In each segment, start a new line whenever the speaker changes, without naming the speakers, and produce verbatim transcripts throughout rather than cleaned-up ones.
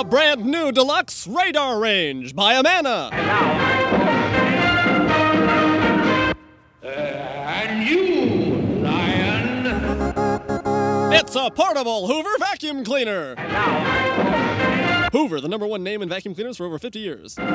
The brand new deluxe radar range by Amana.
Uh, and you, lion.
It's a portable Hoover vacuum cleaner. Hoover, the number one name in vacuum cleaners for over fifty years.
Uh,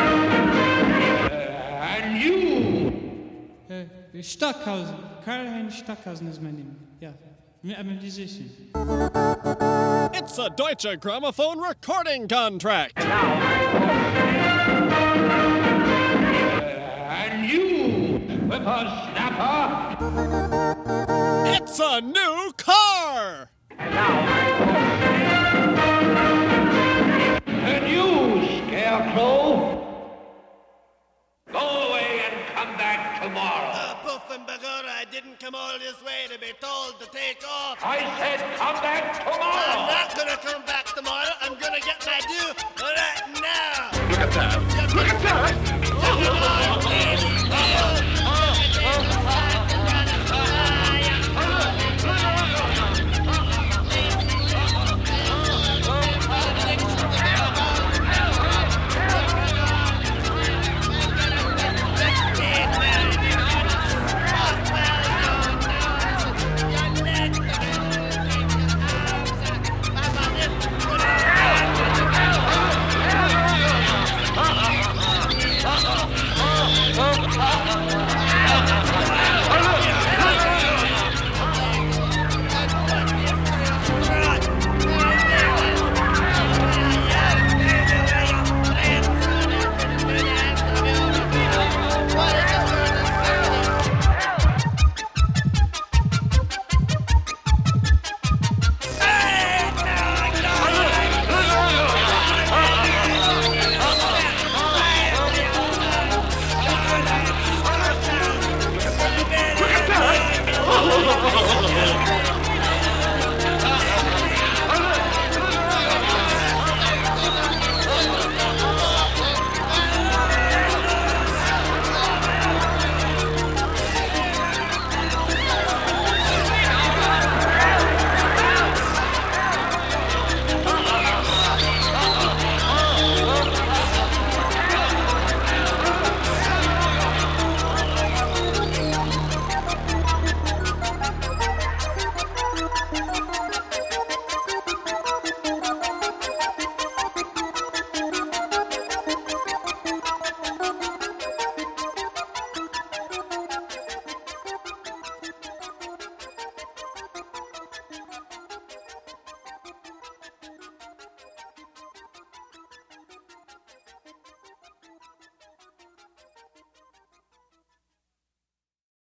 and you.
Uh, Stockhausen. Karl-Heinz Stockhausen is my name. Yeah, I'm a musician.
It's a Deutsche Grammophon recording contract.
Uh, and you, whippersnapper.
It's a new car.
And you, scarecrow. Go away and come back tomorrow.
Uh, Puff and Bagora, I didn't come all this way to be told to take off.
I said come back
I'm
tomorrow.
not gonna come back tomorrow. I'm gonna get my due right now.
Look at that. Look at that.